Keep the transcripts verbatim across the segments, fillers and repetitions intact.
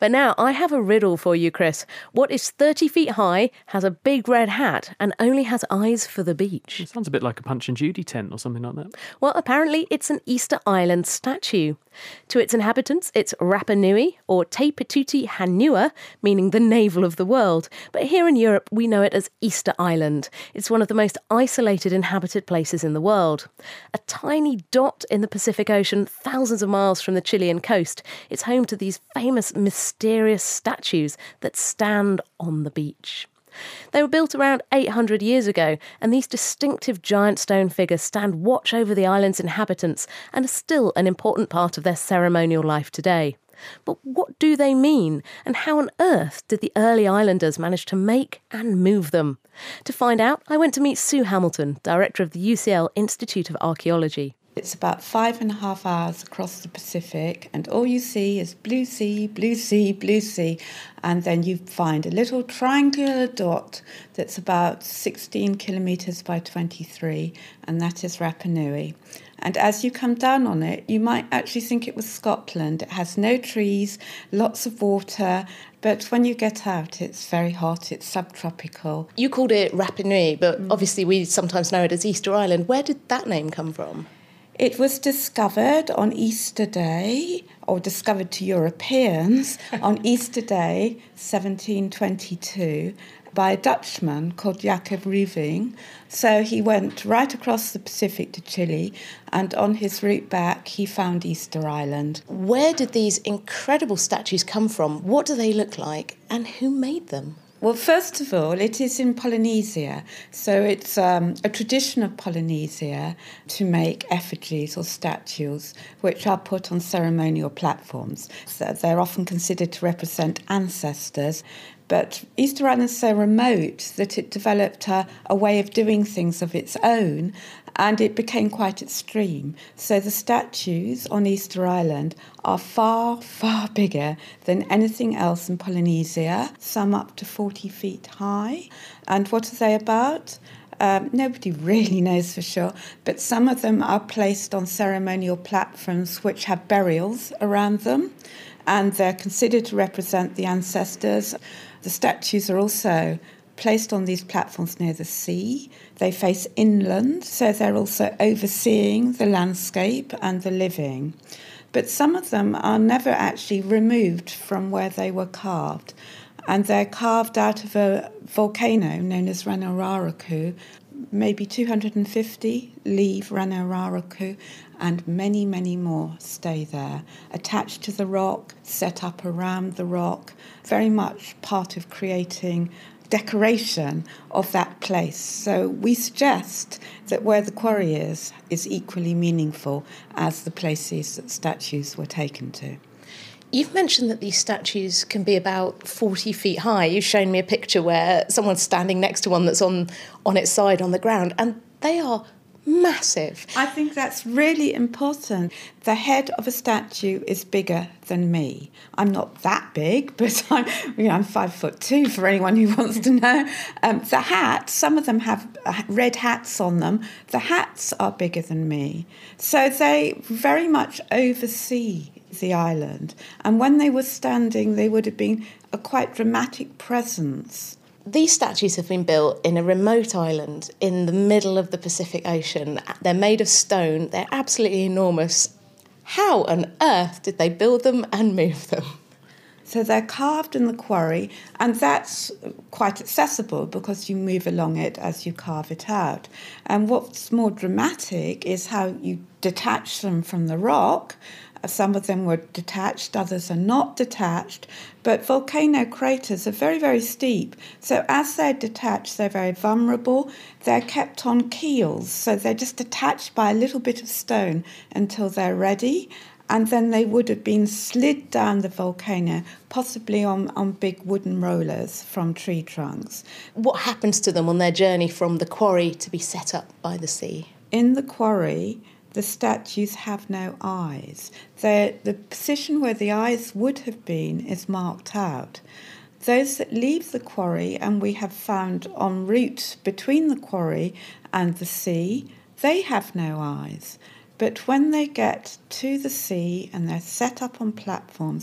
But now I have a riddle for you, Chris. What is thirty feet high, has a big red hat, and only has eyes for the beach? It sounds a bit like a Punch and Judy tent or something like that. Well, apparently it's an Easter Island statue. To its inhabitants, it's Rapa Nui, or Te Pituti Hanua, meaning the navel of the world. But here in Europe, we know it as Easter Island. It's one of the most isolated inhabited places in the world. A tiny dot in the Pacific Ocean, thousands of miles from the Chilean coast, it's home to these famous mysterious statues that stand on the beach. They were built around eight hundred years ago, and these distinctive giant stone figures stand watch over the island's inhabitants and are still an important part of their ceremonial life today. But what do they mean, and how on earth did the early islanders manage to make and move them? To find out, I went to meet Sue Hamilton, director of the U C L Institute of Archaeology. It's about five and a half hours across the Pacific, and all you see is blue sea, blue sea, blue sea, and then you find a little triangular dot that's about sixteen kilometres by twenty-three, and that is Rapa Nui. And as you come down on it, you might actually think it was Scotland. It has no trees, lots of water, but when you get out, it's very hot, it's subtropical. You called it Rapa Nui, but mm. obviously we sometimes know it as Easter Island. Where did that name come from? It was discovered on Easter Day, or discovered to Europeans, on Easter Day, seventeen twenty-two, by a Dutchman called Jacob Ruving. So he went right across the Pacific to Chile, and on his route back, he found Easter Island. Where did these incredible statues come from? What do they look like? And who made them? Well, first of all, it is in Polynesia. So it's um, a tradition of Polynesia to make effigies or statues which are put on ceremonial platforms. So they're often considered to represent ancestors. But Easter Island is so remote that it developed a, a way of doing things of its own, and it became quite extreme. So the statues on Easter Island are far, far bigger than anything else in Polynesia, some up to forty feet high. And what are they about? Um, nobody really knows for sure, but some of them are placed on ceremonial platforms which have burials around them, and they're considered to represent the ancestors. The statues are also placed on these platforms near the sea. They face inland, so they're also overseeing the landscape and the living. But some of them are never actually removed from where they were carved, and they're carved out of a volcano known as Ranararaku. Maybe two hundred fifty leave Ranararaku, and many, many more stay there, attached to the rock, set up around the rock, very much part of creating decoration of that place. So we suggest that where the quarry is, is equally meaningful as the places that statues were taken to. You've mentioned that these statues can be about forty feet high. You've shown me a picture where someone's standing next to one that's on, on its side on the ground, and they are massive. I think that's really important. The head of a statue is bigger than me. I'm not that big, but I'm, you know, I'm five foot two for anyone who wants to know. Um, the hat, some of them have red hats on them. The hats are bigger than me. So they very much oversee the island. And when they were standing, they would have been a quite dramatic presence. These statues have been built in a remote island in the middle of the Pacific Ocean. They're made of stone. They're absolutely enormous. How on earth did they build them and move them? So they're carved in the quarry, and that's quite accessible because you move along it as you carve it out. And what's more dramatic is how you detach them from the rock. Some of them were detached, others are not detached, but volcano craters are very, very steep. So as they're detached, they're very vulnerable. They're kept on keels, so they're just attached by a little bit of stone until they're ready. And then they would have been slid down the volcano, possibly on, on big wooden rollers from tree trunks. What happens to them on their journey from the quarry to be set up by the sea? In the quarry, the statues have no eyes. They're, the position where the eyes would have been is marked out. Those that leave the quarry, and we have found en route between the quarry and the sea, they have no eyes. But when they get to the sea and they're set up on platforms,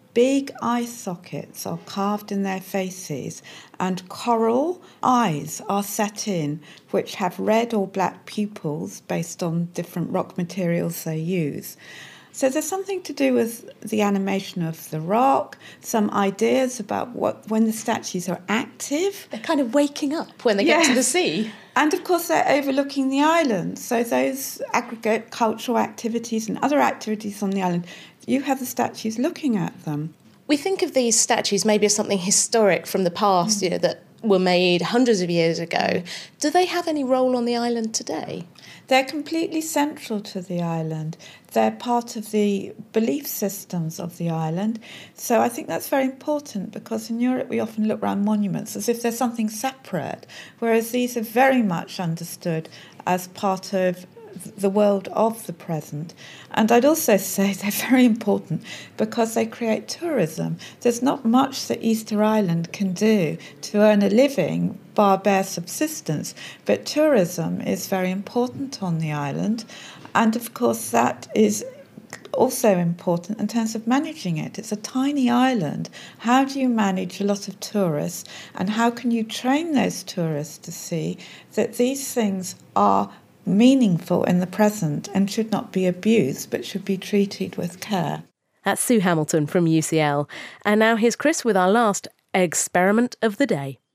big eye sockets are carved in their faces and coral eyes are set in, which have red or black pupils based on different rock materials they use. So there's something to do with the animation of the rock, some ideas about what when the statues are active. They're kind of waking up when they yes. get to the sea. And of course they're overlooking the island. So those aggregate cultural activities and other activities on the island, you have the statues looking at them. We think of these statues maybe as something historic from the past, mm. you know, that were made hundreds of years ago. Do they have any role on the island today? They're completely central to the island. They're part of the belief systems of the island. So I think that's very important, because in Europe we often look around monuments as if there's something separate, whereas these are very much understood as part of the world of the present. And I'd also say they're very important because they create tourism. There's not much that Easter Island can do to earn a living bar bare subsistence, but tourism is very important on the island. And of course that is also important in terms of managing it. It's a tiny island. How do you manage a lot of tourists, and how can you train those tourists to see that these things are meaningful in the present and should not be abused but should be treated with care? That's Sue Hamilton from U C L. And now here's Chris with our last experiment of the day.